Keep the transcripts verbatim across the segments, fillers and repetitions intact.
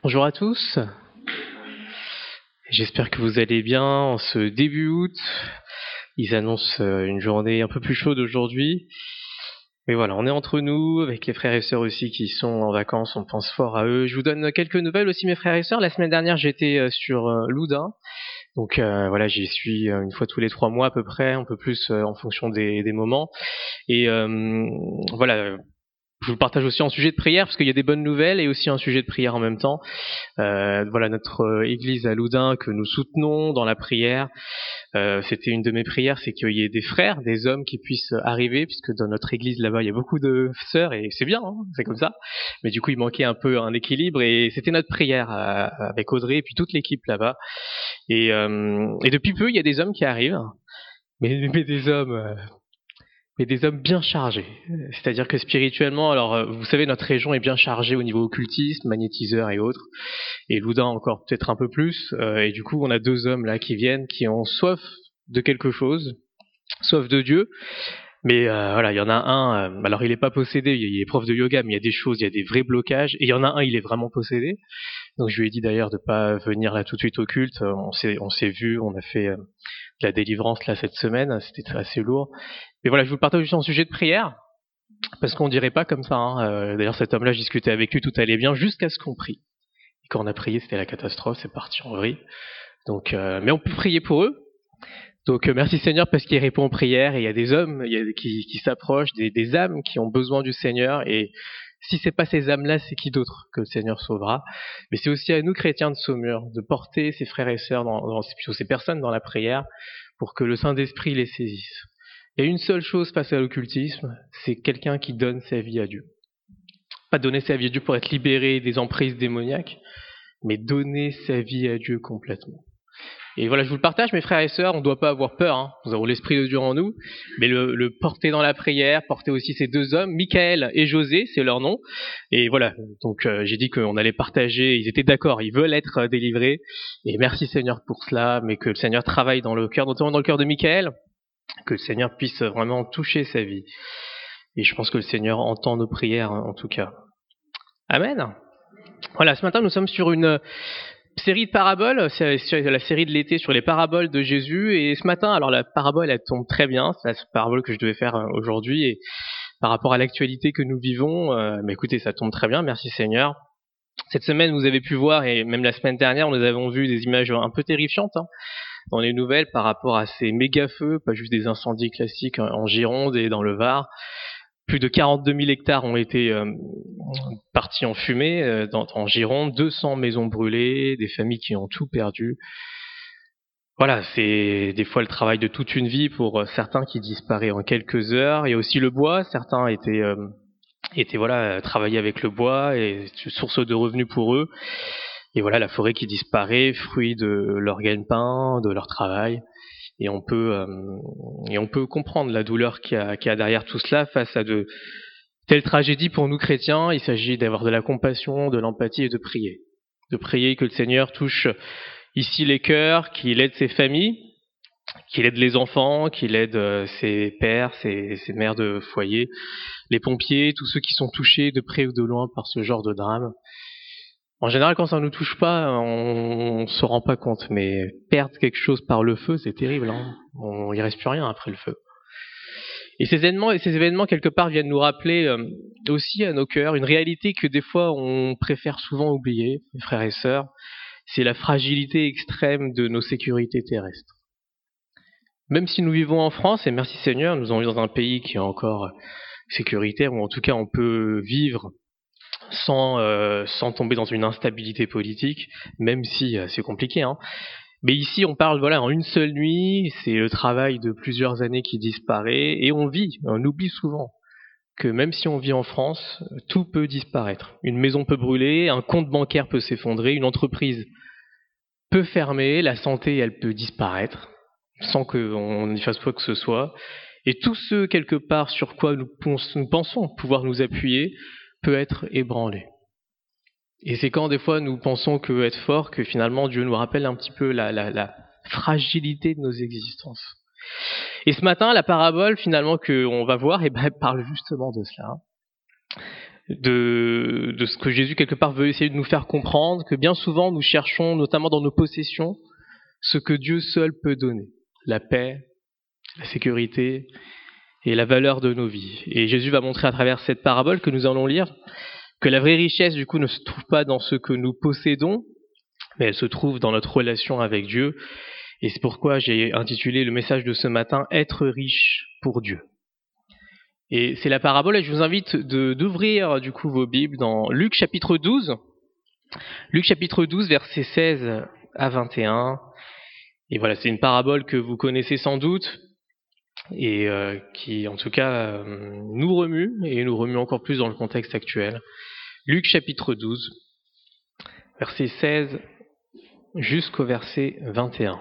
Bonjour à tous, j'espère que vous allez bien en ce début août. Ils annoncent une journée un peu plus chaude aujourd'hui. Mais voilà, on est entre nous, avec les frères et sœurs aussi qui sont en vacances, on pense fort à eux. Je vous donne quelques nouvelles aussi mes frères et sœurs. La semaine dernière j'étais sur Loudun, donc euh, voilà, j'y suis une fois tous les trois mois à peu près, un peu plus euh, en fonction des, des moments. Et euh, voilà, je vous partage aussi un sujet de prière parce qu'il y a des bonnes nouvelles et aussi un sujet de prière en même temps. Euh, voilà, notre église à Loudun que nous soutenons dans la prière. Euh, c'était une de mes prières, c'est qu'il y ait des frères, des hommes qui puissent arriver, puisque dans notre église là-bas il y a beaucoup de sœurs et c'est bien, hein, c'est comme ça. Mais du coup il manquait un peu un équilibre et c'était notre prière euh, avec Audrey et puis toute l'équipe là-bas. Et, euh, et depuis peu il y a des hommes qui arrivent, mais, mais des hommes. Euh, mais des hommes bien chargés. C'est-à-dire que spirituellement, alors vous savez, notre région est bien chargée au niveau occultisme, magnétiseur et autres, et Loudun encore peut-être un peu plus, euh, et du coup on a deux hommes là qui viennent, qui ont soif de quelque chose, soif de Dieu, mais euh, voilà, il y en a un, euh, alors il est pas possédé, il est prof de yoga, mais il y a des choses, il y a des vrais blocages, et il y en a un, il est vraiment possédé, donc je lui ai dit d'ailleurs de pas venir là tout de suite au culte, on s'est, on s'est vu, on a fait euh, de la délivrance là cette semaine, c'était assez lourd. Mais voilà, je vous partage juste en sujet de prière, parce qu'on dirait pas comme ça. Hein. Euh, d'ailleurs, cet homme-là, je discutais avec lui, tout allait bien, jusqu'à ce qu'on prie. Et quand on a prié, c'était la catastrophe, c'est parti en vrille. Donc, euh, mais on peut prier pour eux. Donc, euh, merci Seigneur, parce qu'il répond aux prières, et il y a des hommes il y a, qui, qui s'approchent, des, des âmes qui ont besoin du Seigneur, et si c'est pas ces âmes-là, c'est qui d'autre que le Seigneur sauvera. Mais c'est aussi à nous, chrétiens de Saumur, de porter ces frères et sœurs, dans, dans, plutôt ces personnes dans la prière, pour que le Saint-Esprit les saisisse. Il y a une seule chose face à l'occultisme, c'est quelqu'un qui donne sa vie à Dieu. Pas donner sa vie à Dieu pour être libéré des emprises démoniaques, mais donner sa vie à Dieu complètement. Et voilà, je vous le partage, mes frères et sœurs, on ne doit pas avoir peur, hein. Nous avons l'Esprit de Dieu en nous, mais le, le porter dans la prière, porter aussi ces deux hommes, Michael et José, c'est leur nom. Et voilà, donc euh, j'ai dit qu'on allait partager, ils étaient d'accord, ils veulent être délivrés, et merci Seigneur pour cela, mais que le Seigneur travaille dans le cœur, notamment dans le cœur de Michael, que le Seigneur puisse vraiment toucher sa vie. Et je pense que le Seigneur entend nos prières, en tout cas. Amen. Voilà, ce matin, nous sommes sur une série de paraboles, c'est la série de l'été sur les paraboles de Jésus. Et ce matin, alors la parabole, elle tombe très bien. C'est la parabole que je devais faire aujourd'hui. Et par rapport à l'actualité que nous vivons, euh, mais écoutez, ça tombe très bien. Merci Seigneur. Cette semaine, vous avez pu voir, et même la semaine dernière, nous avons vu des images un peu terrifiantes, hein, dans les nouvelles par rapport à ces méga-feux, pas juste des incendies classiques en Gironde et dans le Var. Plus de quarante-deux mille hectares ont été euh, partis en fumée euh, dans, en Gironde, deux cents maisons brûlées, des familles qui ont tout perdu. Voilà, c'est des fois le travail de toute une vie pour euh, certains qui disparaît en quelques heures. Il y a aussi le bois, certains étaient, euh, étaient voilà, travaillés avec le bois et source de revenus pour eux. Et voilà, la forêt qui disparaît, fruit de leur gagne-pain, de leur travail. Et on peut euh, et on peut comprendre la douleur qu'il y a, qu'il y a derrière tout cela face à de telles tragédies. Pour nous chrétiens, il s'agit d'avoir de la compassion, de l'empathie et de prier. De prier que le Seigneur touche ici les cœurs, qu'il aide ses familles, qu'il aide les enfants, qu'il aide ses pères, ses, ses mères de foyer, les pompiers, tous ceux qui sont touchés de près ou de loin par ce genre de drame. En général, quand ça ne nous touche pas, on ne se rend pas compte, mais perdre quelque chose par le feu, c'est terrible. Hein, on, il ne reste plus rien après le feu. Et ces événements, et ces événements, quelque part, viennent nous rappeler euh, aussi à nos cœurs une réalité que des fois on préfère souvent oublier, mes frères et sœurs, c'est la fragilité extrême de nos sécurités terrestres. Même si nous vivons en France, et merci Seigneur, nous sommes dans un pays qui est encore sécuritaire, ou en tout cas on peut vivre sans euh, sans tomber dans une instabilité politique, même si euh, c'est compliqué. Hein. Mais ici, on parle voilà en une seule nuit, c'est le travail de plusieurs années qui disparaît, et on vit, on oublie souvent que même si on vit en France, tout peut disparaître. Une maison peut brûler, un compte bancaire peut s'effondrer, une entreprise peut fermer, la santé, elle peut disparaître, sans qu'on n'y fasse quoi que ce soit. Et tout ce, quelque part, sur quoi nous pensons pouvoir nous appuyer, peut être ébranlé. Et c'est quand des fois nous pensons que être fort que finalement Dieu nous rappelle un petit peu la, la, la fragilité de nos existences. Et ce matin, la parabole finalement qu'on va voir, eh ben, elle parle justement de cela. de, de ce que Jésus quelque part veut essayer de nous faire comprendre, que bien souvent nous cherchons, notamment dans nos possessions, ce que Dieu seul peut donner, la paix, la sécurité et la valeur de nos vies. Et Jésus va montrer à travers cette parabole que nous allons lire que la vraie richesse du coup ne se trouve pas dans ce que nous possédons, mais elle se trouve dans notre relation avec Dieu. Et c'est pourquoi j'ai intitulé le message de ce matin « Être riche pour Dieu ». Et c'est la parabole, et je vous invite de, d'ouvrir du coup vos Bibles dans Luc chapitre douze. Luc chapitre douze, versets seize à vingt et un. Et voilà, c'est une parabole que vous connaissez sans doute, et euh, qui en tout cas euh, nous remue, et nous remue encore plus dans le contexte actuel. Luc chapitre douze, verset seize jusqu'au verset vingt et un.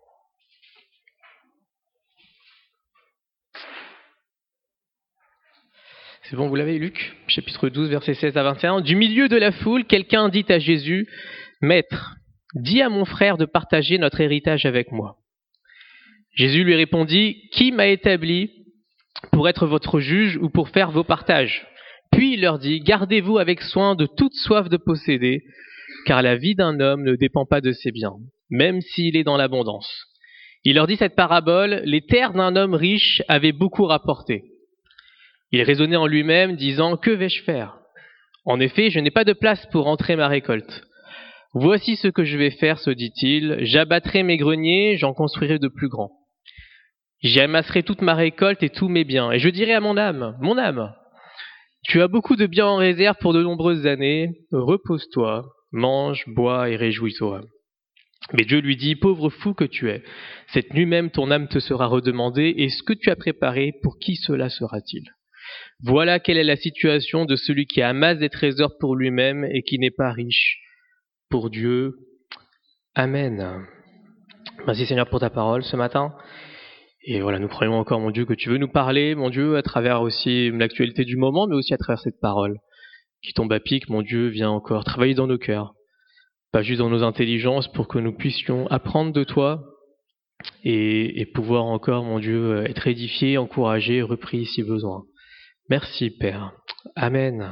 C'est bon, vous l'avez, Luc, chapitre douze, verset seize à vingt et un. Du milieu de la foule, quelqu'un dit à Jésus, « Maître, dis à mon frère de partager notre héritage avec moi. » Jésus lui répondit, « Qui m'a établi pour être votre juge ou pour faire vos partages ?» Puis il leur dit, « Gardez-vous avec soin de toute soif de posséder, car la vie d'un homme ne dépend pas de ses biens, même s'il est dans l'abondance. » Il leur dit cette parabole, « Les terres d'un homme riche avaient beaucoup rapporté. » Il raisonnait en lui-même, disant, « Que vais-je faire ? En effet, je n'ai pas de place pour entrer ma récolte. Voici ce que je vais faire, se dit-il, j'abattrai mes greniers, j'en construirai de plus grands. J'y amasserai toute ma récolte et tous mes biens, et je dirai à mon âme, mon âme, tu as beaucoup de biens en réserve pour de nombreuses années, repose-toi, mange, bois et réjouis-toi. » Mais Dieu lui dit, « Pauvre fou que tu es, cette nuit même ton âme te sera redemandée, et ce que tu as préparé, pour qui cela sera-t-il ? Voilà quelle est la situation de celui qui amasse des trésors pour lui-même et qui n'est pas riche pour Dieu. » Amen. Merci Seigneur pour ta parole ce matin. Et voilà, nous croyons encore, mon Dieu, que tu veux nous parler, mon Dieu, à travers aussi l'actualité du moment, mais aussi à travers cette parole qui tombe à pic. Mon Dieu, viens encore travailler dans nos cœurs, pas juste dans nos intelligences, pour que nous puissions apprendre de toi et, et pouvoir encore, mon Dieu, être édifiés, encouragés, repris si besoin. Merci, Père. Amen.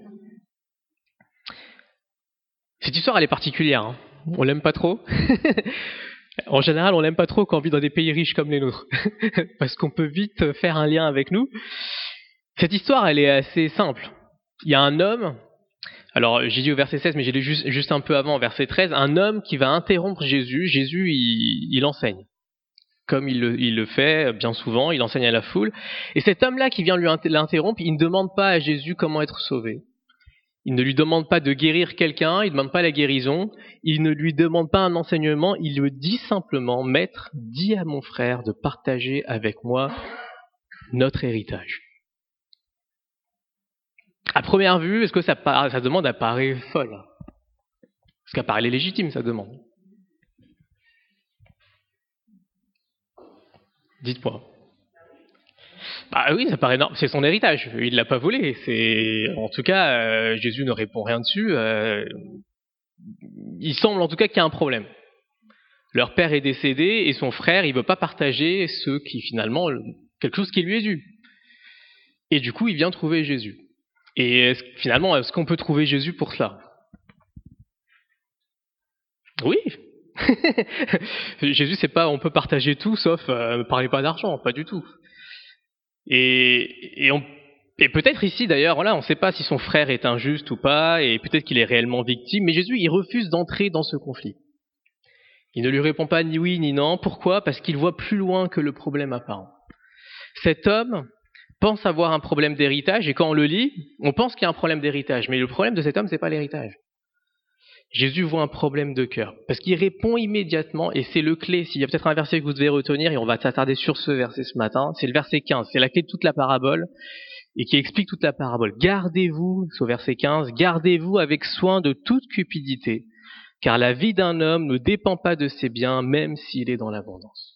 Cette histoire, elle est particulière. Hein. On l'aime pas trop. En général, on l'aime pas trop quand on vit dans des pays riches comme les nôtres. Parce qu'on peut vite faire un lien avec nous. Cette histoire, elle est assez simple. Il y a un homme, alors j'ai dit au verset seize, mais j'ai lu juste, juste un peu avant, au verset treize, un homme qui va interrompre Jésus. Jésus, il, il enseigne. Comme il le, il le fait bien souvent, il enseigne à la foule. Et cet homme-là qui vient lui l'interrompre, il ne demande pas à Jésus comment être sauvé. Il ne lui demande pas de guérir quelqu'un, il ne demande pas la guérison, il ne lui demande pas un enseignement, il lui dit simplement, « Maître, dis à mon frère de partager avec moi notre héritage. » À première vue, est-ce que ça, ça demande apparaît folle ? Est-ce qu'elle paraît légitime, ça demande ? Dites-moi. Bah oui, ça paraît énorme. C'est son héritage. Il l'a pas volé. C'est, en tout cas, euh, Jésus ne répond rien dessus. Euh, il semble en tout cas qu'il y a un problème. Leur père est décédé et son frère, il veut pas partager ce qui finalement, quelque chose qui lui est dû. Et du coup, il vient trouver Jésus. Et est-ce, finalement, est-ce qu'on peut trouver Jésus pour cela ? Oui. Jésus, c'est pas, on peut partager tout sauf euh, ne parlez pas d'argent, pas du tout. Et, et, on, et peut-être ici d'ailleurs, voilà, on ne sait pas si son frère est injuste ou pas, et peut-être qu'il est réellement victime, mais Jésus, il refuse d'entrer dans ce conflit. Il ne lui répond pas ni oui ni non. Pourquoi ? Parce qu'il voit plus loin que le problème apparent. Cet homme pense avoir un problème d'héritage, et quand on le lit, on pense qu'il y a un problème d'héritage, mais le problème de cet homme, c'est pas l'héritage. Jésus voit un problème de cœur, parce qu'il répond immédiatement, et c'est le clé. S'il y a peut-être un verset que vous devez retenir, et on va s'attarder sur ce verset ce matin, c'est le verset quinze, c'est la clé de toute la parabole, et qui explique toute la parabole. Gardez-vous, c'est au verset quinze, gardez-vous avec soin de toute cupidité, car la vie d'un homme ne dépend pas de ses biens, même s'il est dans l'abondance.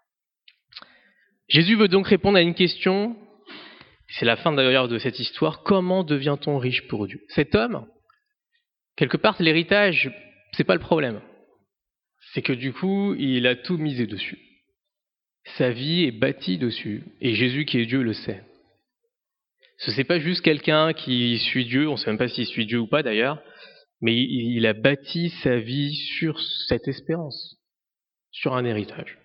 Jésus veut donc répondre à une question, c'est la fin d'ailleurs de cette histoire, comment devient-on riche pour Dieu ? Cet homme, quelque part, l'héritage, c'est pas le problème. C'est que du coup, il a tout misé dessus. Sa vie est bâtie dessus. Et Jésus, qui est Dieu, le sait. Ce n'est pas juste quelqu'un qui suit Dieu, on ne sait même pas s'il suit Dieu ou pas d'ailleurs, mais il, il a bâti sa vie sur cette espérance, sur un héritage.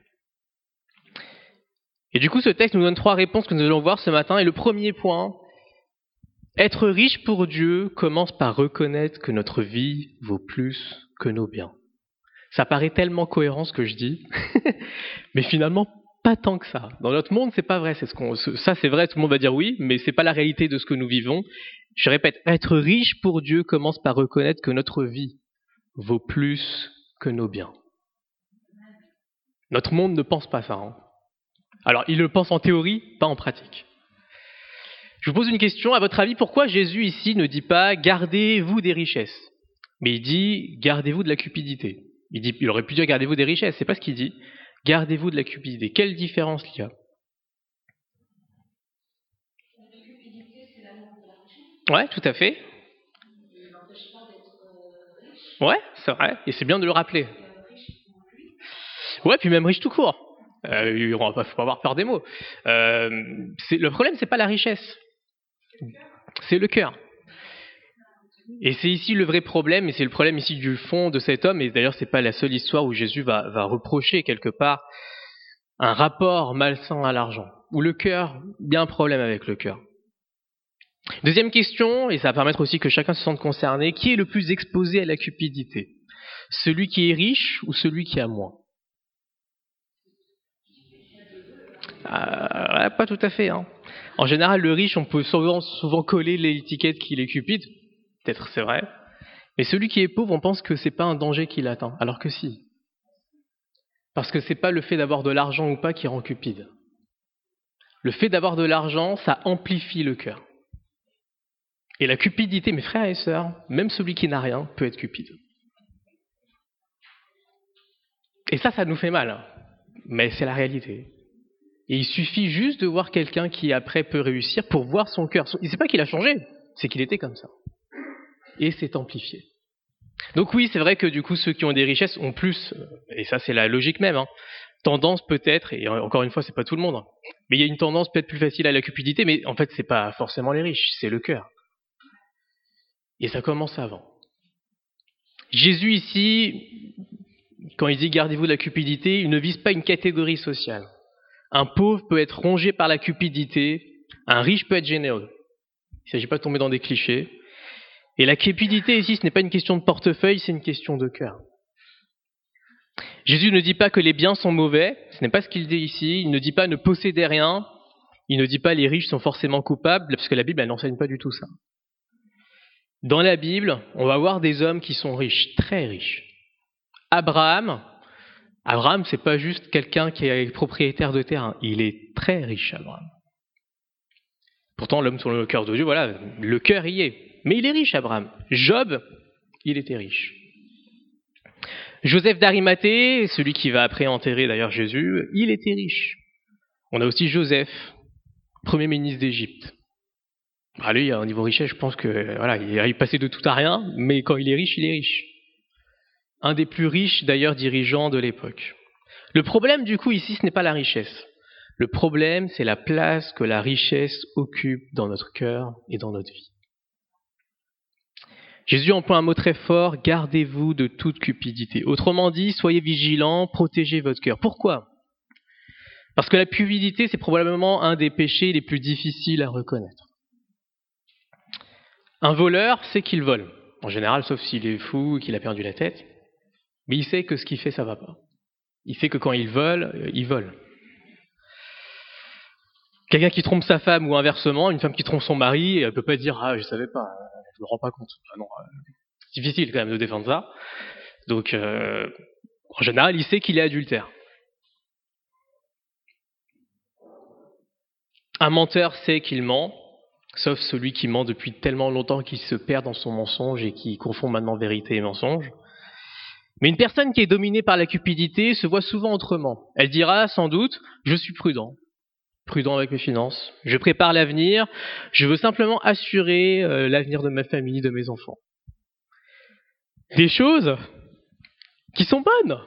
Et du coup, ce texte nous donne trois réponses que nous allons voir ce matin. Et le premier point, être riche pour Dieu commence par reconnaître que notre vie vaut plus que nos biens. Ça paraît tellement cohérent ce que je dis, mais finalement pas tant que ça. Dans notre monde, c'est pas vrai. C'est ce qu'on, ça, c'est vrai. Tout le monde va dire oui, mais c'est pas la réalité de ce que nous vivons. Je répète, être riche pour Dieu commence par reconnaître que notre vie vaut plus que nos biens. Notre monde ne pense pas ça. Hein. Alors, il le pense en théorie, pas en pratique. Je vous pose une question. À votre avis, pourquoi Jésus ici ne dit pas « gardez-vous des richesses », mais il dit « gardez-vous de la cupidité ». Il dit, il aurait pu dire « gardez-vous des richesses », c'est pas ce qu'il dit. « Gardez-vous de la cupidité ». Quelle différence il y a ? Ouais, tout à fait. Ouais, c'est vrai, et c'est bien de le rappeler. Ouais, puis même riche tout court. Euh, il ne faut pas avoir peur des mots. Euh, c'est, le problème, c'est pas la richesse, c'est le cœur. Et c'est ici le vrai problème, et c'est le problème ici du fond de cet homme. Et d'ailleurs, c'est pas la seule histoire où Jésus va, va reprocher quelque part un rapport malsain à l'argent, où le cœur, il y a un problème avec le cœur. Deuxième question, et ça va permettre aussi que chacun se sente concerné, qui est le plus exposé à la cupidité ? Celui qui est riche ou celui qui a moins ? Euh, pas tout à fait. Hein. En général, le riche, on peut souvent, souvent coller l'étiquette qu'il est cupide. Peut-être c'est vrai. Mais celui qui est pauvre, on pense que c'est pas un danger qui l'attend. Alors que si. Parce que c'est pas le fait d'avoir de l'argent ou pas qui rend cupide. Le fait d'avoir de l'argent, ça amplifie le cœur. Et la cupidité, mes frères et sœurs, même celui qui n'a rien peut être cupide. Et ça, ça nous fait mal. Hein. Mais c'est la réalité. Et il suffit juste de voir quelqu'un qui après peut réussir pour voir son cœur. C'est pas qu'il a changé, c'est qu'il était comme ça. Et c'est amplifié. Donc oui, c'est vrai que du coup, ceux qui ont des richesses ont plus, et ça c'est la logique même, hein, tendance peut-être, et encore une fois, c'est pas tout le monde, hein, mais il y a une tendance peut-être plus facile à la cupidité, mais en fait, c'est pas forcément les riches, c'est le cœur. Et ça commence avant. Jésus ici, quand il dit gardez-vous de la cupidité, il ne vise pas une catégorie sociale. Un pauvre peut être rongé par la cupidité, un riche peut être généreux. Il ne s'agit pas de tomber dans des clichés. Et la cupidité ici, ce n'est pas une question de portefeuille, c'est une question de cœur. Jésus ne dit pas que les biens sont mauvais, ce n'est pas ce qu'il dit ici. Il ne dit pas ne possédez rien, il ne dit pas les riches sont forcément coupables, parce que la Bible, elle n'enseigne pas du tout ça. Dans la Bible, on va voir des hommes qui sont riches, très riches. Abraham, Abraham, c'est pas juste quelqu'un qui est propriétaire de terrain, il est très riche, Abraham. Pourtant, l'homme sur le cœur de Dieu, voilà, le cœur y est. Mais il est riche, Abraham. Job, il était riche. Joseph d'Arimathée, celui qui va après enterrer d'ailleurs Jésus, il était riche. On a aussi Joseph, premier ministre d'Égypte. Bah lui, au niveau richesse, je pense que voilà, il est passé de tout à rien, mais quand il est riche, il est riche. Un des plus riches d'ailleurs dirigeants de l'époque. Le problème du coup ici, ce n'est pas la richesse. Le problème, c'est la place que la richesse occupe dans notre cœur et dans notre vie. Jésus emploie un mot très fort, gardez-vous de toute cupidité. Autrement dit, soyez vigilants, protégez votre cœur. Pourquoi ? Parce que la cupidité, c'est probablement un des péchés les plus difficiles à reconnaître. Un voleur sait qu'il vole, en général, sauf s'il est fou et qu'il a perdu la tête. Mais il sait que ce qu'il fait, ça va pas. Il sait que quand il vole, il vole. Quelqu'un qui trompe sa femme ou inversement, une femme qui trompe son mari, elle ne peut pas dire « Ah, je savais pas, je me rends pas compte. » Ah non, c'est difficile quand même de défendre ça. Donc, euh, en général, il sait qu'il est adultère. Un menteur sait qu'il ment, sauf celui qui ment depuis tellement longtemps qu'il se perd dans son mensonge et qui confond maintenant vérité et mensonge. Mais une personne qui est dominée par la cupidité se voit souvent autrement. Elle dira sans doute « Je suis prudent, prudent avec mes finances, je prépare l'avenir, je veux simplement assurer euh, l'avenir de ma famille, de mes enfants. » Des choses qui sont bonnes,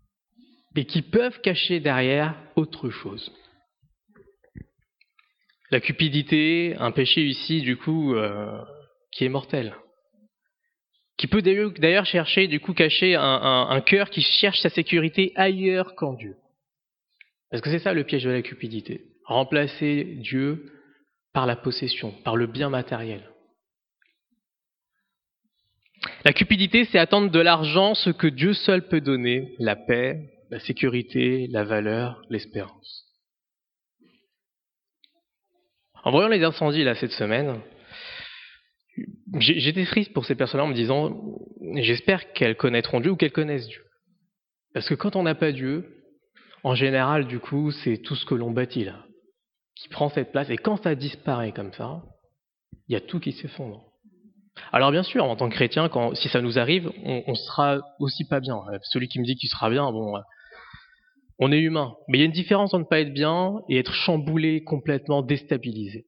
mais qui peuvent cacher derrière autre chose. La cupidité, un péché ici, du coup, euh, qui est mortel. Qui peut d'ailleurs chercher, du coup, cacher un, un, un cœur qui cherche sa sécurité ailleurs qu'en Dieu. Parce que c'est ça le piège de la cupidité. Remplacer Dieu par la possession, par le bien matériel. La cupidité, c'est attendre de l'argent ce que Dieu seul peut donner, la paix, la sécurité, la valeur, l'espérance. En voyant les incendies là cette semaine, j'étais triste pour ces personnes-là en me disant j'espère qu'elles connaîtront Dieu ou qu'elles connaissent Dieu. Parce que quand on n'a pas Dieu, en général, du coup, c'est tout ce que l'on bâtit là, qui prend cette place. Et quand ça disparaît comme ça, il y a tout qui s'effondre. Alors bien sûr, en tant que chrétien, quand, si ça nous arrive, on, on sera aussi pas bien. Celui qui me dit qu'il sera bien, bon, on est humain. Mais il y a une différence entre ne pas être bien et être chamboulé, complètement déstabilisé.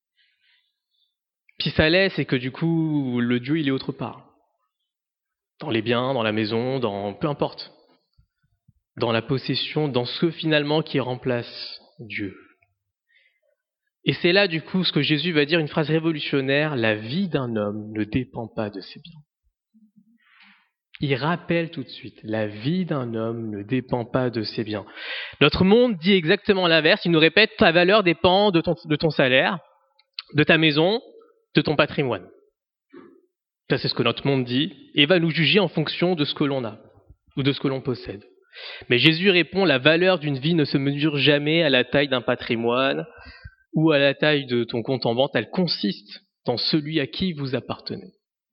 Si ça l'est, c'est que du coup, le Dieu, il est autre part. Dans les biens, dans la maison, dans peu importe. Dans la possession, dans ce finalement qui remplace Dieu. Et c'est là, du coup, ce que Jésus va dire, une phrase révolutionnaire, la vie d'un homme ne dépend pas de ses biens. Il rappelle tout de suite, la vie d'un homme ne dépend pas de ses biens. Notre monde dit exactement l'inverse, il nous répète, ta valeur dépend de ton, de ton salaire, de ta maison, de ton patrimoine. Ça, c'est ce que notre monde dit, et va nous juger en fonction de ce que l'on a, ou de ce que l'on possède. Mais Jésus répond, la valeur d'une vie ne se mesure jamais à la taille d'un patrimoine, ou à la taille de ton compte en banque, elle consiste dans celui à qui vous appartenez.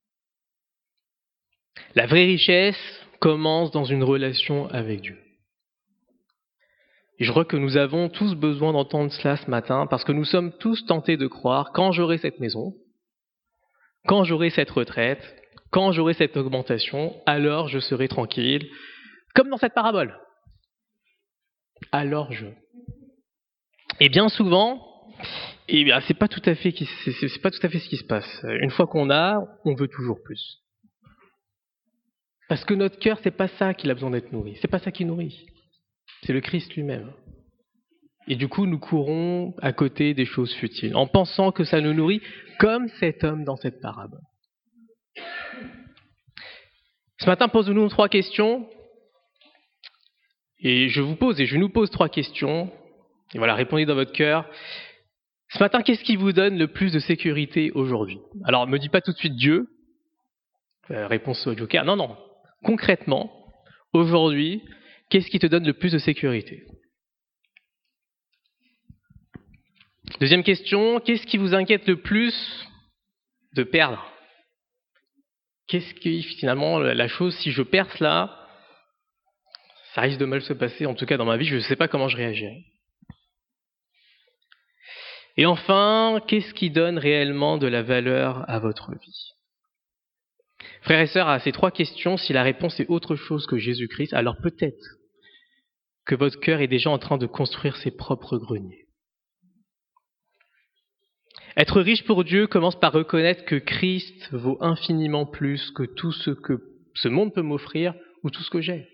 La vraie richesse commence dans une relation avec Dieu. Et je crois que nous avons tous besoin d'entendre cela ce matin, parce que nous sommes tous tentés de croire, quand j'aurai cette maison, quand j'aurai cette retraite, quand j'aurai cette augmentation, alors je serai tranquille, comme dans cette parabole. Alors je. Et bien souvent, et bien, c'est pas tout à fait, c'est, c'est pas tout à fait ce qui se passe. Une fois qu'on a, on veut toujours plus. Parce que notre cœur, c'est pas ça qu'il a besoin d'être nourri. C'est pas ça qui nourrit. C'est le Christ lui-même. Et du coup, nous courons à côté des choses futiles, en pensant que ça nous nourrit, comme cet homme dans cette parabole. Ce matin, posons-nous trois questions. Et je vous pose, et je nous pose trois questions. Et voilà, répondez dans votre cœur. Ce matin, qu'est-ce qui vous donne le plus de sécurité aujourd'hui? Alors, ne me dis pas tout de suite Dieu. Euh, réponse au joker. Non, non. Concrètement, aujourd'hui, qu'est-ce qui te donne le plus de sécurité? Deuxième question, qu'est-ce qui vous inquiète le plus de perdre? Qu'est-ce qui, finalement, la chose, si je perds cela, ça risque de mal se passer, en tout cas dans ma vie, je ne sais pas comment je réagirai. Et enfin, qu'est-ce qui donne réellement de la valeur à votre vie? Frères et sœurs, à ces trois questions, si la réponse est autre chose que Jésus-Christ, alors peut-être que votre cœur est déjà en train de construire ses propres greniers. Être riche pour Dieu commence par reconnaître que Christ vaut infiniment plus que tout ce que ce monde peut m'offrir ou tout ce que j'ai.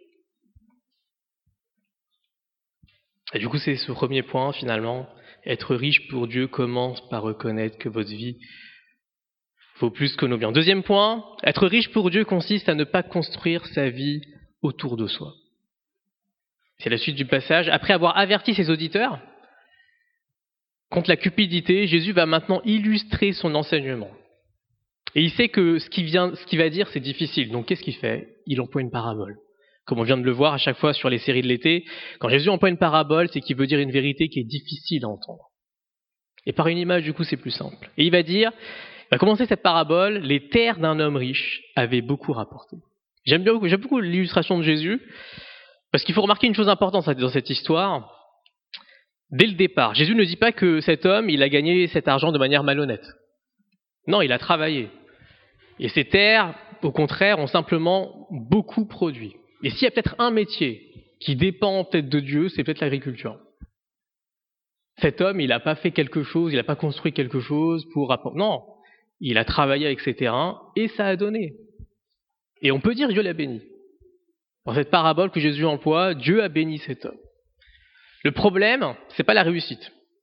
Et du coup, c'est ce premier point, finalement. Être riche pour Dieu commence par reconnaître que votre vie vaut plus que nos biens. Deuxième point, être riche pour Dieu consiste à ne pas construire sa vie autour de soi. C'est la suite du passage. Après avoir averti ses auditeurs contre la cupidité, Jésus va maintenant illustrer son enseignement. Et il sait que ce qu'il vient, ce qu'il va dire, c'est difficile. Donc qu'est-ce qu'il fait? Il emploie une parabole. Comme on vient de le voir à chaque fois sur les séries de l'été, quand Jésus emploie une parabole, c'est qu'il veut dire une vérité qui est difficile à entendre. Et par une image, du coup, c'est plus simple. Et il va dire, il va commencer cette parabole, les terres d'un homme riche avaient beaucoup rapporté. J'aime bien, j'aime beaucoup l'illustration de Jésus, parce qu'il faut remarquer une chose importante dans cette histoire. Dès le départ, Jésus ne dit pas que cet homme, il a gagné cet argent de manière malhonnête. Non, il a travaillé. Et ces terres, au contraire, ont simplement beaucoup produit. Et s'il y a peut-être un métier qui dépend peut-être de Dieu, c'est peut-être l'agriculture. Cet homme, il n'a pas fait quelque chose, il n'a pas construit quelque chose pour apporter. Non, il a travaillé avec ses terrains et ça a donné. Et on peut dire Dieu l'a béni. Dans cette parabole que Jésus emploie, Dieu a béni cet homme. Le problème, c'est pas la réussite.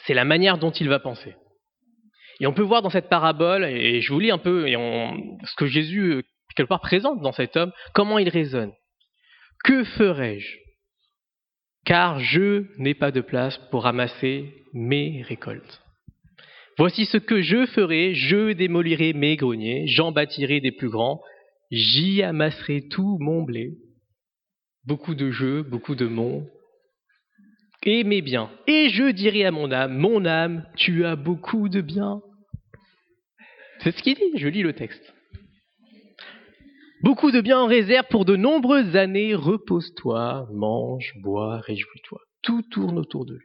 c'est la manière dont il va penser. Et on peut voir dans cette parabole, et je vous lis un peu et on, ce que Jésus, quelque part, présente dans cet homme, comment il raisonne. « Que ferai-je ? Car je n'ai pas de place pour ramasser mes récoltes. Voici ce que je ferai, je démolirai mes greniers, j'en bâtirai des plus grands, j'y amasserai tout mon blé. » Beaucoup de je, beaucoup de mon. Et mes biens. Et je dirai à mon âme, mon âme, tu as beaucoup de biens. C'est ce qu'il dit, je lis le texte. Beaucoup de biens en réserve pour de nombreuses années, repose-toi, mange, bois, réjouis-toi. Tout tourne autour de lui.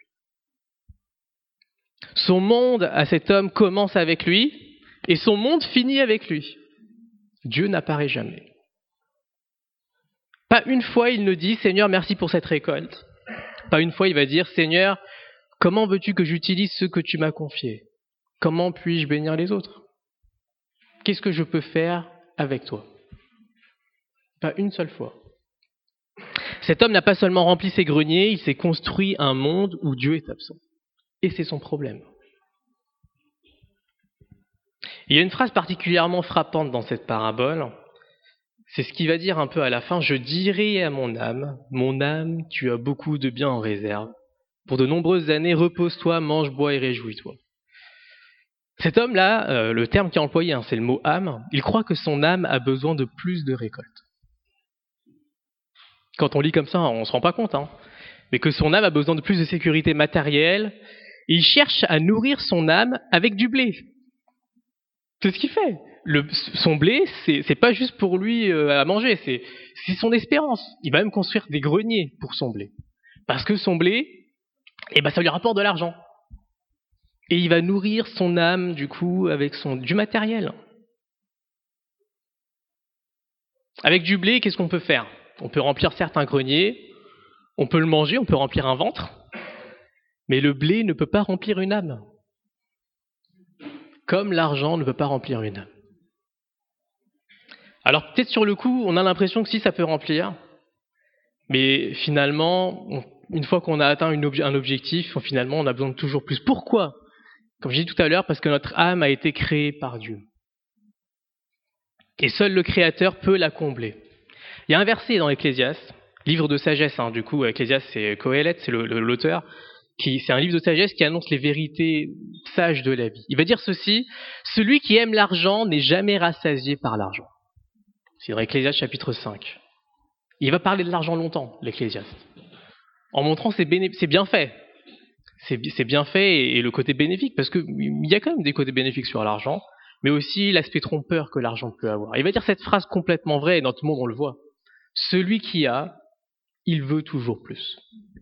Son monde à cet homme commence avec lui et son monde finit avec lui. Dieu n'apparaît jamais. Pas une fois il ne dit « Seigneur, merci pour cette récolte ». Pas une fois il va dire « Seigneur, comment veux-tu que j'utilise ce que tu m'as confié ? Comment puis-je bénir les autres ? Qu'est-ce que je peux faire avec toi ?» Pas une seule fois. Cet homme n'a pas seulement rempli ses greniers, il s'est construit un monde où Dieu est absent. Et c'est son problème. Il y a une phrase particulièrement frappante dans cette parabole. C'est ce qu'il va dire un peu à la fin. « Je dirai à mon âme, mon âme, tu as beaucoup de biens en réserve. Pour de nombreuses années, repose-toi, mange, bois et réjouis-toi. » Cet homme-là, euh, le terme qui est employé, hein, c'est le mot âme, il croit que son âme a besoin de plus de récoltes. Quand on lit comme ça, on ne se rend pas compte, hein, mais que son âme a besoin de plus de sécurité matérielle, et il cherche à nourrir son âme avec du blé. C'est ce qu'il fait. Le, son blé, c'est, c'est pas juste pour lui euh, à manger, c'est, c'est son espérance. Il va même construire des greniers pour son blé. Parce que son blé, eh ben, ça lui rapporte de l'argent. Et il va nourrir son âme, du coup, avec son, du matériel. Avec du blé, qu'est-ce qu'on peut faire ? On peut remplir certes un grenier, on peut le manger, on peut remplir un ventre, mais le blé ne peut pas remplir une âme. Comme l'argent ne peut pas remplir une âme. Alors peut-être sur le coup, on a l'impression que si ça peut remplir, mais finalement, on, une fois qu'on a atteint une obje- un objectif, on, finalement on a besoin de toujours plus. Pourquoi ? Comme j'ai dit tout à l'heure, parce que notre âme a été créée par Dieu. Et seul le Créateur peut la combler. Il y a un verset dans Ecclésiaste, livre de sagesse, hein, du coup, Ecclésiaste c'est Qoéleth, c'est le, le, l'auteur, qui, c'est un livre de sagesse qui annonce les vérités sages de la vie. Il va dire ceci, « Celui qui aime l'argent n'est jamais rassasié par l'argent. » C'est dans Ecclésiaste chapitre cinq. Il va parler de l'argent longtemps, l'Ecclésiaste, en montrant ses, béné- ses bienfaits. C'est, c'est bien fait et, et le côté bénéfique, parce qu'il y a quand même des côtés bénéfiques sur l'argent, mais aussi l'aspect trompeur que l'argent peut avoir. Il va dire cette phrase complètement vraie, et dans tout le monde on le voit. Celui qui a, il veut toujours plus.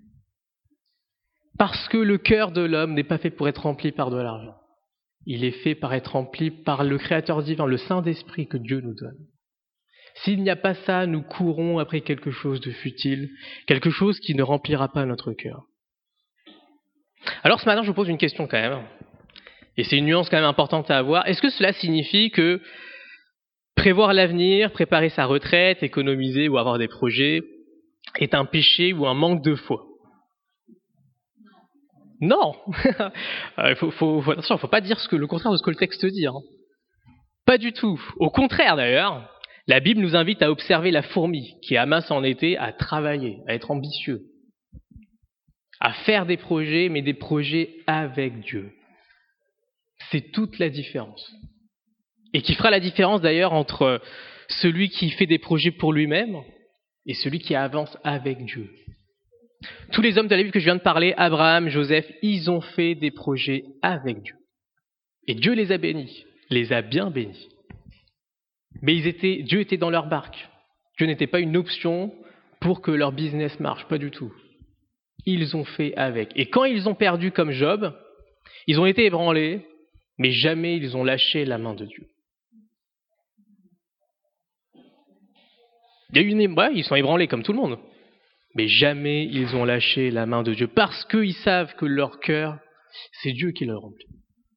Parce que le cœur de l'homme n'est pas fait pour être rempli par de l'argent. Il est fait par être rempli par le Créateur divin, le Saint-Esprit que Dieu nous donne. S'il n'y a pas ça, nous courons après quelque chose de futile, quelque chose qui ne remplira pas notre cœur. Alors ce matin, je vous pose une question quand même, et c'est une nuance quand même importante à avoir. Est-ce que cela signifie que prévoir l'avenir, préparer sa retraite, économiser ou avoir des projets est un péché ou un manque de foi ? Non. Il faut, faut, faut, attention, il ne faut pas dire ce que, le contraire de ce que le texte dit. Hein. Pas du tout. Au contraire d'ailleurs, la Bible nous invite à observer la fourmi qui amasse en été, à travailler, à être ambitieux, à faire des projets, mais des projets avec Dieu. C'est toute la différence. Et qui fera la différence d'ailleurs entre celui qui fait des projets pour lui-même et celui qui avance avec Dieu. Tous les hommes de la Bible que je viens de parler, Abraham, Joseph, ils ont fait des projets avec Dieu. Et Dieu les a bénis, les a bien bénis. Mais ils étaient, Dieu était dans leur barque. Dieu n'était pas une option pour que leur business marche, pas du tout. Ils ont fait avec. Et quand ils ont perdu comme Job, ils ont été ébranlés, mais jamais ils ont lâché la main de Dieu. Il y a eu une... ouais, ils sont ébranlés comme tout le monde, mais jamais ils ont lâché la main de Dieu, parce qu'ils savent que leur cœur, c'est Dieu qui le remplit.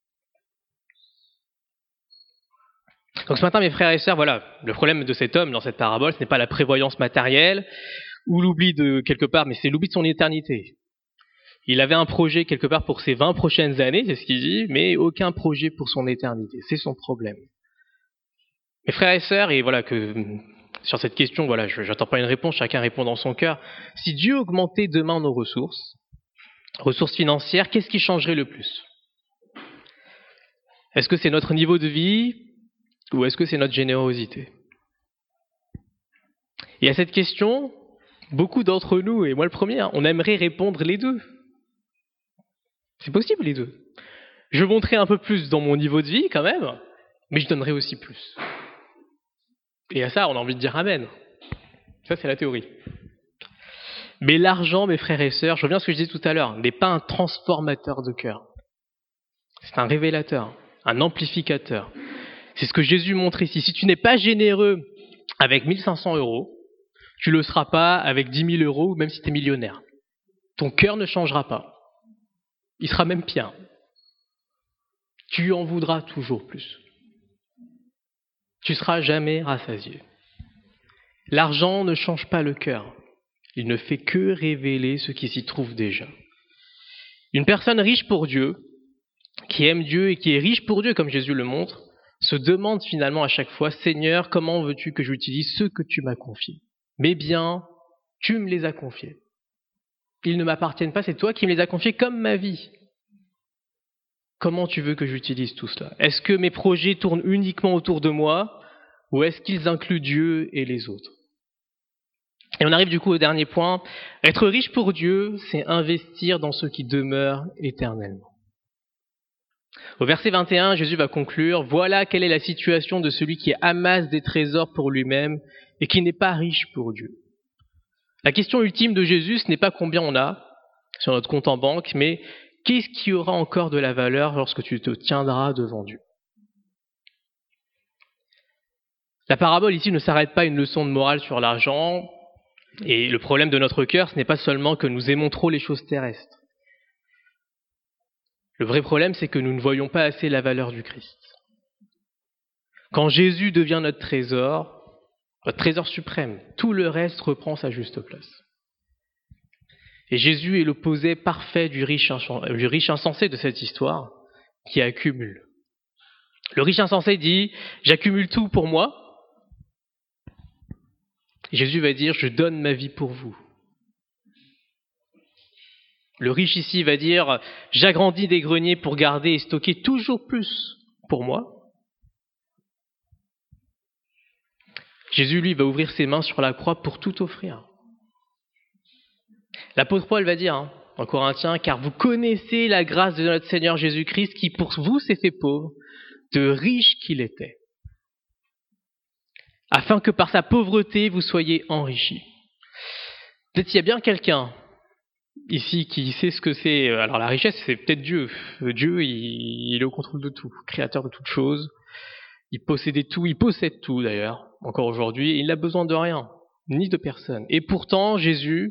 Donc ce matin, mes frères et sœurs, voilà, le problème de cet homme dans cette parabole, ce n'est pas la prévoyance matérielle, ou l'oubli de quelque part, mais c'est l'oubli de son éternité. Il avait un projet quelque part pour ses vingt prochaines années, c'est ce qu'il dit, mais aucun projet pour son éternité. C'est son problème. Mes frères et sœurs, et voilà que sur cette question, voilà, je n'attends pas une réponse, chacun répond dans son cœur. Si Dieu augmentait demain nos ressources, ressources financières, qu'est-ce qui changerait le plus? Est-ce que c'est notre niveau de vie ou est-ce que c'est notre générosité? Et à cette question, beaucoup d'entre nous, et moi le premier, on aimerait répondre les deux. C'est possible les deux. Je monterai un peu plus dans mon niveau de vie quand même, mais je donnerai aussi plus. Et à ça, on a envie de dire amen. Ça, c'est la théorie. Mais l'argent, mes frères et sœurs, je reviens à ce que je disais tout à l'heure, n'est pas un transformateur de cœur. C'est un révélateur, un amplificateur. C'est ce que Jésus montre ici. Si tu n'es pas généreux avec mille cinq cents euros, tu ne le seras pas avec dix mille euros ou même si tu es millionnaire. Ton cœur ne changera pas. Il sera même pire. Tu en voudras toujours plus. Tu ne seras jamais rassasié. L'argent ne change pas le cœur. Il ne fait que révéler ce qui s'y trouve déjà. Une personne riche pour Dieu, qui aime Dieu et qui est riche pour Dieu, comme Jésus le montre, se demande finalement à chaque fois, Seigneur, comment veux-tu que j'utilise ce que tu m'as confié? Mes biens, tu me les as confiés. Ils ne m'appartiennent pas, c'est toi qui me les as confiés comme ma vie. Comment tu veux que j'utilise tout cela? Est-ce que mes projets tournent uniquement autour de moi ou est-ce qu'ils incluent Dieu et les autres? Et on arrive du coup au dernier point. Être riche pour Dieu, c'est investir dans ce qui demeure éternellement. Au verset vingt et un, Jésus va conclure, « Voilà quelle est la situation de celui qui amasse des trésors pour lui-même et qui n'est pas riche pour Dieu. » La question ultime de Jésus, ce n'est pas combien on a sur notre compte en banque, mais qu'est-ce qui aura encore de la valeur lorsque tu te tiendras devant Dieu? La parabole ici ne s'arrête pas à une leçon de morale sur l'argent, et le problème de notre cœur, ce n'est pas seulement que nous aimons trop les choses terrestres. Le vrai problème, c'est que nous ne voyons pas assez la valeur du Christ. Quand Jésus devient notre trésor, notre trésor suprême, tout le reste reprend sa juste place. Et Jésus est l'opposé parfait du riche, du riche insensé de cette histoire, qui accumule. Le riche insensé dit « J'accumule tout pour moi ». Jésus va dire « Je donne ma vie pour vous ». Le riche ici va dire « J'agrandis des greniers pour garder et stocker toujours plus pour moi ». Jésus, lui, va ouvrir ses mains sur la croix pour tout offrir. L'apôtre Paul va dire hein, en Corinthiens « Car vous connaissez la grâce de notre Seigneur Jésus-Christ qui pour vous s'est fait pauvre, de riche qu'il était, afin que par sa pauvreté vous soyez enrichis. » Peut-être qu'il y a bien quelqu'un ici qui sait ce que c'est. Alors la richesse, c'est peut-être Dieu. Dieu, il, il est au contrôle de tout, créateur de toutes choses. Il possédait tout, il possède tout d'ailleurs, encore aujourd'hui, et il n'a besoin de rien, ni de personne. Et pourtant, Jésus,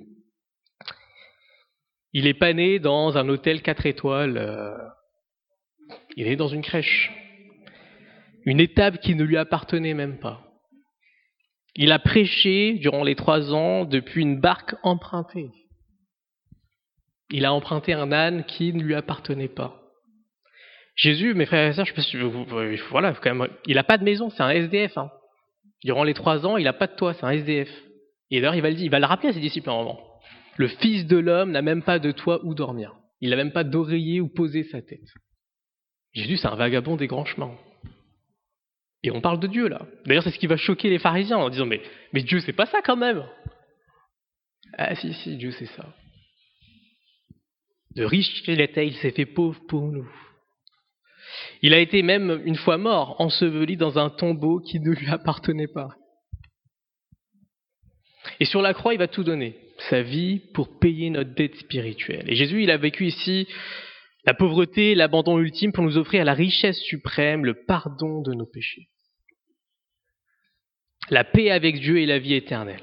il n'est pas né dans un hôtel quatre étoiles, euh, il est né dans une crèche. Une étape qui ne lui appartenait même pas. Il a prêché durant les trois ans depuis une barque empruntée. Il a emprunté un âne qui ne lui appartenait pas. Jésus, mes frères et sœurs, je sais pas si vous, voilà, quand même, il n'a pas de maison, c'est un S D F. Hein. Durant les trois ans, il n'a pas de toit, c'est un S D F. Et d'ailleurs, il va le dire, il va le rappeler à ses disciples à un moment. Le Fils de l'homme n'a même pas de toit où dormir. Il n'a même pas d'oreiller où poser sa tête. Jésus, c'est un vagabond des grands chemins. Et on parle de Dieu là. D'ailleurs, c'est ce qui va choquer les pharisiens en disant mais, mais Dieu, c'est pas ça quand même. Ah si, si, Dieu, c'est ça. De riche qu'il était, il s'est fait pauvre pour nous. Il a été même, une fois mort, enseveli dans un tombeau qui ne lui appartenait pas. Et sur la croix, il va tout donner, sa vie pour payer notre dette spirituelle. Et Jésus, il a vécu ici la pauvreté, l'abandon ultime pour nous offrir la richesse suprême, le pardon de nos péchés. La paix avec Dieu et la vie éternelle.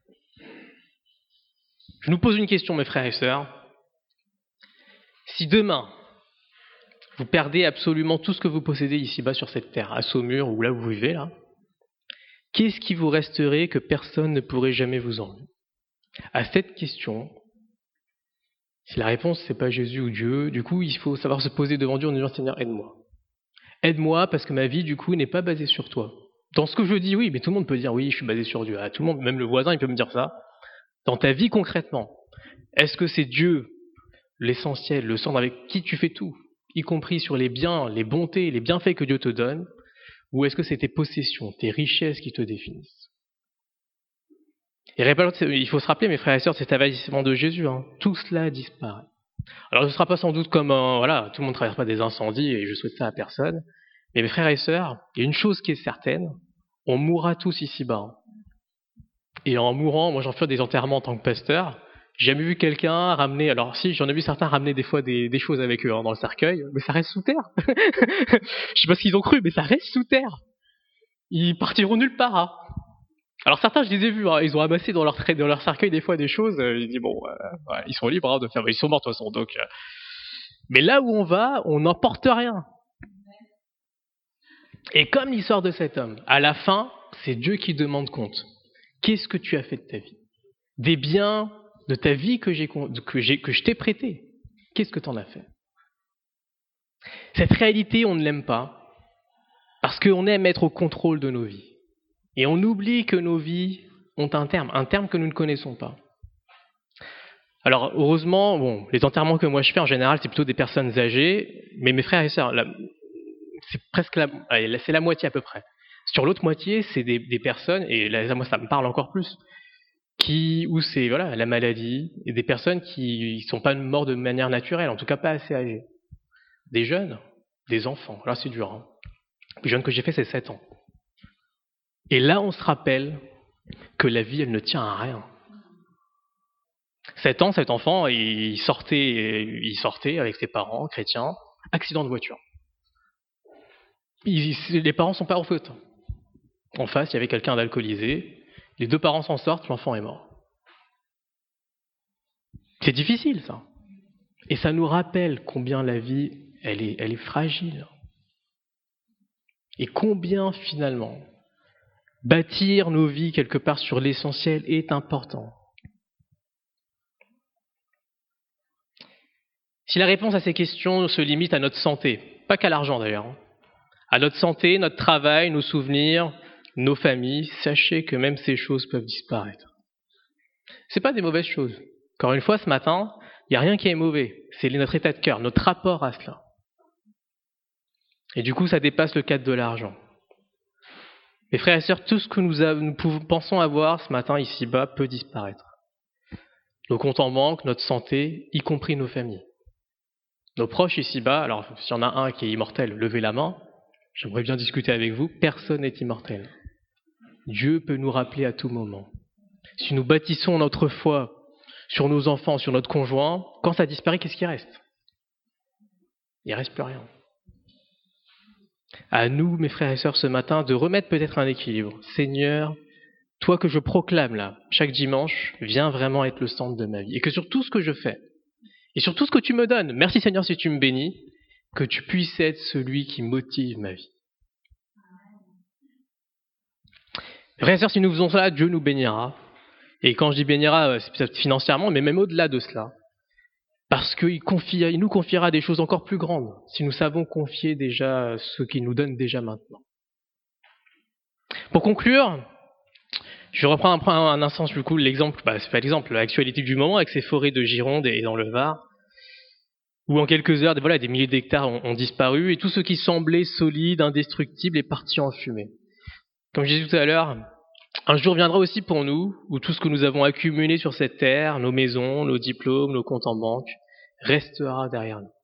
Je nous pose une question, mes frères et sœurs. Si demain, vous perdez absolument tout ce que vous possédez ici-bas sur cette terre, à Saumur ou là où vous vivez, là, qu'est-ce qui vous resterait que personne ne pourrait jamais vous enlever? À cette question, Si la réponse, c'est pas Jésus ou Dieu, du coup, il faut savoir se poser devant Dieu en disant, Seigneur, aide-moi. Aide-moi parce que ma vie, du coup, n'est pas basée sur toi. Dans ce que je dis, oui, mais tout le monde peut dire, oui, je suis basé sur Dieu. Ah, tout le monde, même le voisin, il peut me dire ça. Dans ta vie, concrètement, est-ce que c'est Dieu, l'essentiel, le centre avec qui tu fais tout, y compris sur les biens, les bontés, les bienfaits que Dieu te donne, ou est-ce que c'est tes possessions, tes richesses qui te définissent? Et il faut se rappeler, mes frères et sœurs, c'est avachissement de Jésus. Hein. Tout cela disparaît. Alors ce ne sera pas sans doute comme un, voilà, tout le monde ne traverse pas des incendies et je souhaite ça à personne. Mais mes frères et sœurs, il y a une chose qui est certaine, on mourra tous ici-bas. Et en mourant, moi j'en fais des enterrements en tant que pasteur. J'ai jamais vu quelqu'un ramener, alors si, j'en ai vu certains ramener des fois des, des choses avec eux hein, dans le cercueil, mais ça reste sous terre. Je sais pas ce qu'ils ont cru, mais ça reste sous terre. Ils partiront nulle part. Hein. Alors certains, je les ai vus, hein, ils ont amassé dans leur, dans leur cercueil des fois des choses, euh, ils disent bon, euh, ouais, ils sont libres hein, de faire, ils sont morts de toute façon, donc... Euh... Mais là où on va, on n'emporte rien. Et comme l'histoire de cet homme, à la fin, c'est Dieu qui demande compte. Qu'est-ce que tu as fait de ta vie? Des biens de ta vie que, j'ai, que, j'ai, que je t'ai prêté. Qu'est-ce que tu en as fait? Cette réalité, on ne l'aime pas, parce qu'on aime être au contrôle de nos vies. Et on oublie que nos vies ont un terme, un terme que nous ne connaissons pas. Alors, heureusement, bon, les enterrements que moi je fais, en général, c'est plutôt des personnes âgées, mais mes frères et sœurs, la, c'est presque la, allez, c'est la moitié à peu près. Sur l'autre moitié, c'est des, des personnes, et là, moi ça me parle encore plus, qui, où c'est voilà, la maladie, et des personnes qui ne sont pas mortes de manière naturelle, en tout cas pas assez âgées. Des jeunes, des enfants, là c'est dur. Hein. Le plus jeune que j'ai fait, c'est sept ans. Et là, on se rappelle que la vie, elle ne tient à rien. sept ans, cet enfant, il sortait, il sortait avec ses parents chrétiens, accident de voiture. Il, les parents ne sont pas en faute. En face, il y avait quelqu'un d'alcoolisé. Les deux parents s'en sortent, l'enfant est mort. C'est difficile, ça. Et ça nous rappelle combien la vie, elle est, elle est fragile. Et combien, finalement, bâtir nos vies quelque part sur l'essentiel est important. Si la réponse à ces questions se limite à notre santé, pas qu'à l'argent d'ailleurs, à notre santé, notre travail, nos souvenirs, nos familles, sachez que même ces choses peuvent disparaître. Ce n'est pas des mauvaises choses. Encore une fois, ce matin, il n'y a rien qui est mauvais. C'est notre état de cœur, notre rapport à cela. Et du coup, ça dépasse le cadre de l'argent. Mes frères et sœurs, tout ce que nous, a, nous pouvons, pensons avoir ce matin ici-bas peut disparaître. Nos comptes en banque, notre santé, y compris nos familles. Nos proches ici-bas, alors s'il y en a un qui est immortel, levez la main, j'aimerais bien discuter avec vous, personne n'est immortel. Dieu peut nous rappeler à tout moment. Si nous bâtissons notre foi sur nos enfants, sur notre conjoint, quand ça disparaît, qu'est-ce qui reste? Il ne reste plus rien. À nous, mes frères et sœurs, ce matin, de remettre peut-être un équilibre. Seigneur, toi que je proclame là, chaque dimanche, viens vraiment être le centre de ma vie. Et que sur tout ce que je fais, et sur tout ce que tu me donnes, merci Seigneur si tu me bénis, que tu puisses être celui qui motive ma vie. Frères et sœurs, si nous faisons cela, Dieu nous bénira. Et quand je dis bénira, c'est peut-être financièrement, mais même au-delà de cela. Parce qu'il confie, il nous confiera des choses encore plus grandes, si nous savons confier déjà ce qu'il nous donne déjà maintenant. Pour conclure, je reprends un, un instant du coup l'exemple, bah, c'est pas l'exemple, l'actualité du moment avec ces forêts de Gironde et dans le Var, où en quelques heures, voilà, des milliers d'hectares ont, ont disparu et tout ce qui semblait solide, indestructible est parti en fumée. Comme je disais tout à l'heure, un jour viendra aussi pour nous où tout ce que nous avons accumulé sur cette terre, nos maisons, nos diplômes, nos comptes en banque, restera derrière nous.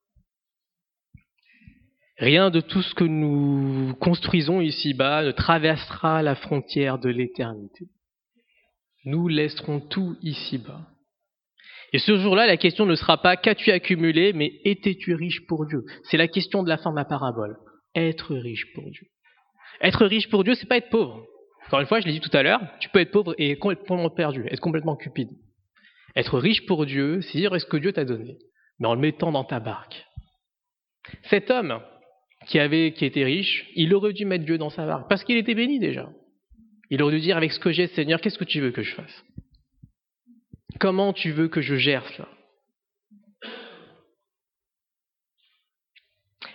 Rien de tout ce que nous construisons ici-bas ne traversera la frontière de l'éternité. Nous laisserons tout ici-bas. Et ce jour-là, la question ne sera pas « qu'as-tu accumulé ?» mais « étais-tu riche pour Dieu ?» C'est la question de la fin de la parabole. Être riche pour Dieu. Être riche pour Dieu, c'est pas être pauvre. Encore une fois, je l'ai dit tout à l'heure, tu peux être pauvre et complètement perdu, être complètement cupide. Être riche pour Dieu, c'est dire ce que Dieu t'a donné, mais en le mettant dans ta barque. Cet homme qui, avait, qui était riche, il aurait dû mettre Dieu dans sa barque, parce qu'il était béni déjà. Il aurait dû dire avec ce que j'ai, Seigneur, qu'est-ce que tu veux que je fasse? Comment tu veux que je gère cela?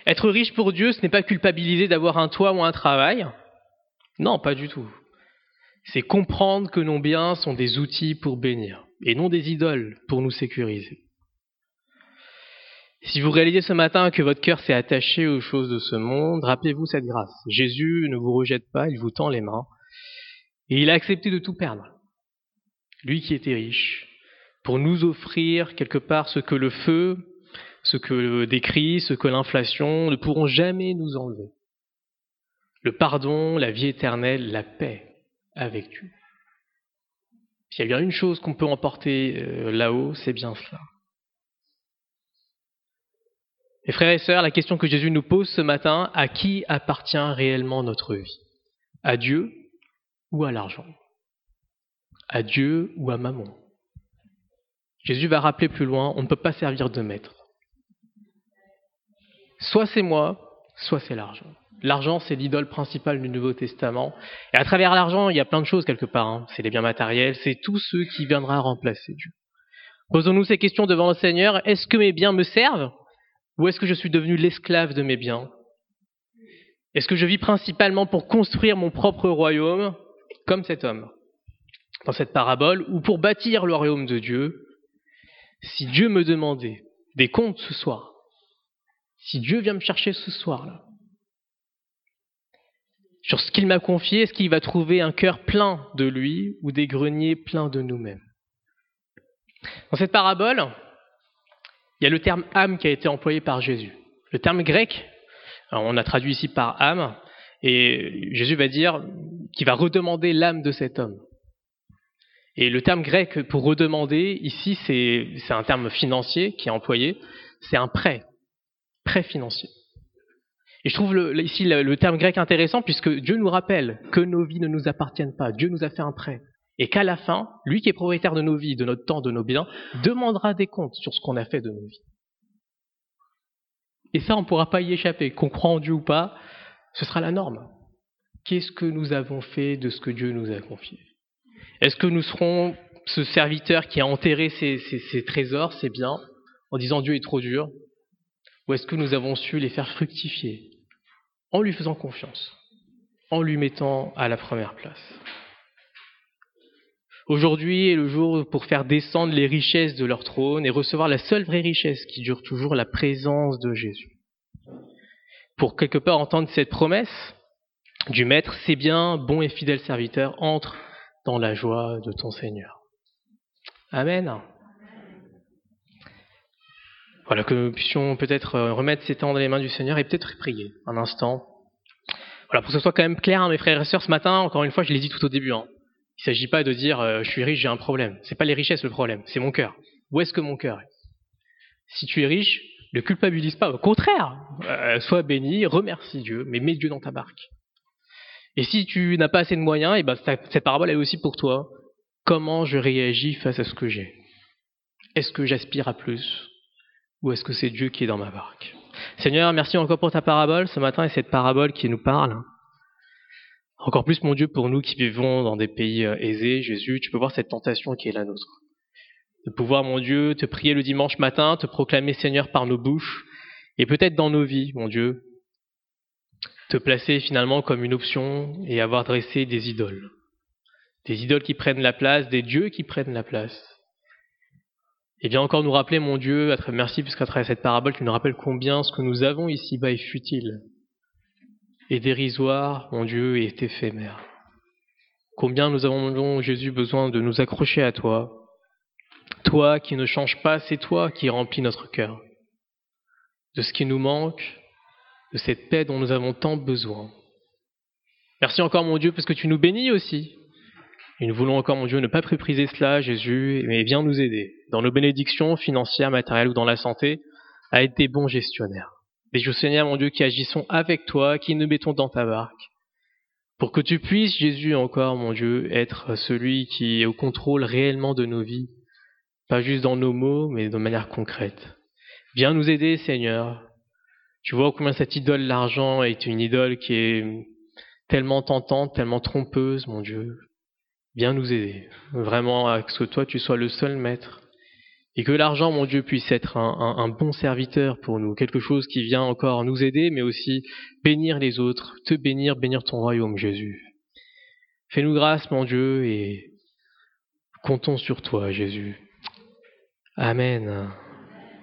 Être riche pour Dieu, ce n'est pas culpabiliser d'avoir un toit ou un travail. Non, pas du tout. C'est comprendre que nos biens sont des outils pour bénir et non des idoles pour nous sécuriser. Si vous réalisez ce matin que votre cœur s'est attaché aux choses de ce monde, rappelez-vous cette grâce. Jésus ne vous rejette pas, il vous tend les mains et il a accepté de tout perdre. Lui qui était riche, pour nous offrir quelque part ce que le feu, ce que des cris, ce que l'inflation ne pourront jamais nous enlever. Le pardon, la vie éternelle, la paix avec Dieu. S'il y a bien une chose qu'on peut emporter euh, là-haut, c'est bien cela. Mes frères et sœurs, la question que Jésus nous pose ce matin, à qui appartient réellement notre vie? À Dieu ou à l'argent? À Dieu ou à Mammon? Jésus va rappeler plus loin, on ne peut pas servir de maître. Soit c'est moi, soit c'est l'argent. L'argent, c'est l'idole principale du Nouveau Testament. Et à travers l'argent, il y a plein de choses quelque part. Hein. C'est les biens matériels, c'est tout ce qui viendra remplacer Dieu. Posons-nous ces questions devant le Seigneur. Est-ce que mes biens me servent? Ou est-ce que je suis devenu l'esclave de mes biens? Est-ce que je vis principalement pour construire mon propre royaume, comme cet homme, dans cette parabole, ou pour bâtir le royaume de Dieu? Si Dieu me demandait des comptes ce soir, si Dieu vient me chercher ce soir-là, sur ce qu'il m'a confié, est-ce qu'il va trouver un cœur plein de lui ou des greniers pleins de nous-mêmes? Dans cette parabole, il y a le terme âme qui a été employé par Jésus. Le terme grec, on a traduit ici par âme, et Jésus va dire qu'il va redemander l'âme de cet homme. Et le terme grec pour redemander, ici, c'est, c'est un terme financier qui est employé, c'est un prêt, prêt financier. Et je trouve le, ici le, le terme grec intéressant puisque Dieu nous rappelle que nos vies ne nous appartiennent pas, Dieu nous a fait un prêt. Et qu'à la fin, lui qui est propriétaire de nos vies, de notre temps, de nos biens, demandera des comptes sur ce qu'on a fait de nos vies. Et ça, on ne pourra pas y échapper. Qu'on croit en Dieu ou pas, ce sera la norme. Qu'est-ce que nous avons fait de ce que Dieu nous a confié? Est-ce que nous serons ce serviteur qui a enterré ses, ses, ses trésors, ses biens, en disant Dieu est trop dur? Ou est-ce que nous avons su les faire fructifier en lui faisant confiance, en lui mettant à la première place? Aujourd'hui est le jour pour faire descendre les richesses de leur trône et recevoir la seule vraie richesse qui dure toujours, la présence de Jésus. Pour quelque part entendre cette promesse du Maître, c'est bien, bon et fidèle serviteur, entre dans la joie de ton Seigneur. Amen. Voilà, que nous puissions peut-être remettre ces temps dans les mains du Seigneur et peut-être prier un instant. Voilà, pour que ce soit quand même clair, hein, mes frères et sœurs, ce matin, encore une fois, je l'ai dit tout au début, hein, il ne s'agit pas de dire euh, je suis riche, j'ai un problème. C'est pas les richesses le problème, c'est mon cœur. Où est-ce que mon cœur est? Si tu es riche, ne culpabilise pas, au contraire, euh, sois béni, remercie Dieu, mais mets Dieu dans ta barque. Et si tu n'as pas assez de moyens, et ben cette parabole est aussi pour toi. Comment je réagis face à ce que j'ai? Est-ce que j'aspire à plus? Ou est-ce que c'est Dieu qui est dans ma barque? Seigneur, merci encore pour ta parabole ce matin et cette parabole qui nous parle. Encore plus, mon Dieu, pour nous qui vivons dans des pays aisés, Jésus, tu peux voir cette tentation qui est la nôtre. De pouvoir, mon Dieu, te prier le dimanche matin, te proclamer Seigneur par nos bouches, et peut-être dans nos vies, mon Dieu, te placer finalement comme une option et avoir dressé des idoles. Des idoles qui prennent la place, des dieux qui prennent la place. Et bien encore nous rappeler, mon Dieu, à travers, merci puisqu'à travers cette parabole, tu nous rappelles combien ce que nous avons ici-bas est futile, est dérisoire, mon Dieu, et est éphémère. Combien nous avons, Jésus, besoin de nous accrocher à toi. Toi qui ne changes pas, c'est toi qui remplis notre cœur. De ce qui nous manque, de cette paix dont nous avons tant besoin. Merci encore, mon Dieu, parce que tu nous bénis aussi. Et nous voulons encore, mon Dieu, ne pas mépriser cela, Jésus, mais viens nous aider, dans nos bénédictions financières, matérielles ou dans la santé, à être des bons gestionnaires. Des Dieu Seigneur, mon Dieu, qui agissons avec toi, qui nous mettons dans ta barque. Pour que tu puisses, Jésus, encore, mon Dieu, être celui qui est au contrôle réellement de nos vies. Pas juste dans nos mots, mais de manière concrète. Viens nous aider, Seigneur. Tu vois combien cette idole, l'argent, est une idole qui est tellement tentante, tellement trompeuse, mon Dieu. Viens nous aider. Vraiment, à ce que toi, tu sois le seul maître. Et que l'argent, mon Dieu, puisse être un, un, un bon serviteur pour nous, quelque chose qui vient encore nous aider, mais aussi bénir les autres, te bénir, bénir ton royaume, Jésus. Fais-nous grâce, mon Dieu, et comptons sur toi, Jésus. Amen.